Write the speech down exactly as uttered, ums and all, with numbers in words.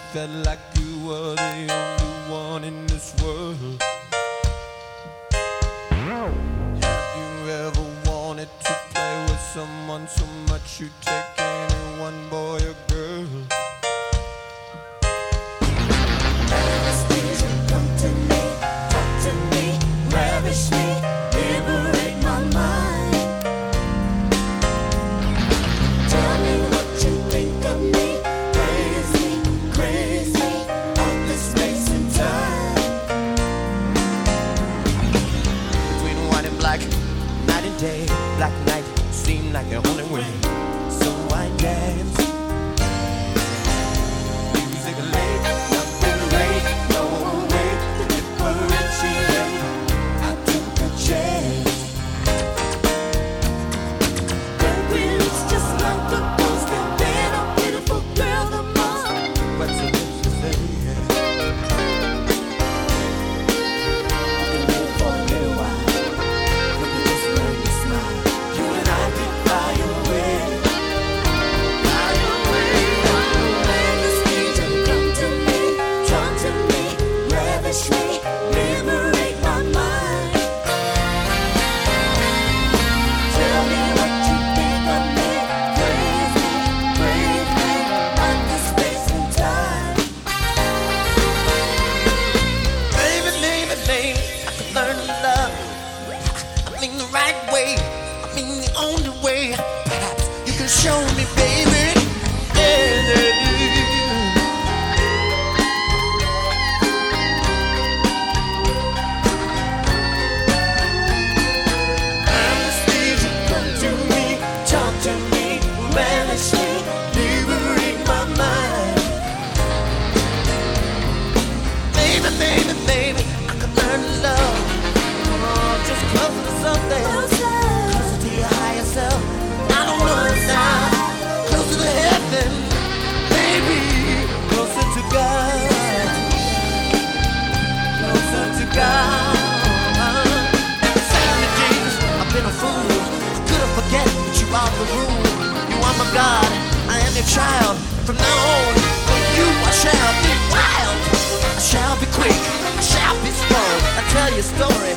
felt like you were the only one in this world. Have you ever wanted to play with someone so much you'd take anyone, boy or girl? Please come to me, talk to me, ravish me, liberate my mind. Tell me what you think of me, praise me, praise me, out this space and time. Between white and black, night and day, black night seemed like the only way. So I dance. Music late, nothing late, no way to differentiate. I took a chance. Baby, it's just like the ghost of being a beautiful girl the most. What's the news to say? We can live for a little while. We can just learn to smile. You and I could fly away, fly away. Let the stage and come to me, talk to me, ravish me, liberate my mind. Tell me what you think of me, praise me, praise me, out this space and time. Baby, baby, baby, I could learn to love. I mean the right way, I mean the only way. Perhaps you can show me, baby. Yeah, yeah, yeah. Please come to me, talk to me, ravish me, liberate my mind. Baby, baby, baby, I could learn to love. Oh, just closer to something, closer to your higher self. I don't know now, closer to heaven, baby, closer to God, closer to God. Say to Jesus, I've been a fool. Could I forget that you are the rule? You are my God, I am your child. From now on, with you I shall be wild. I shall be quick, I shall be strong. I tell you a story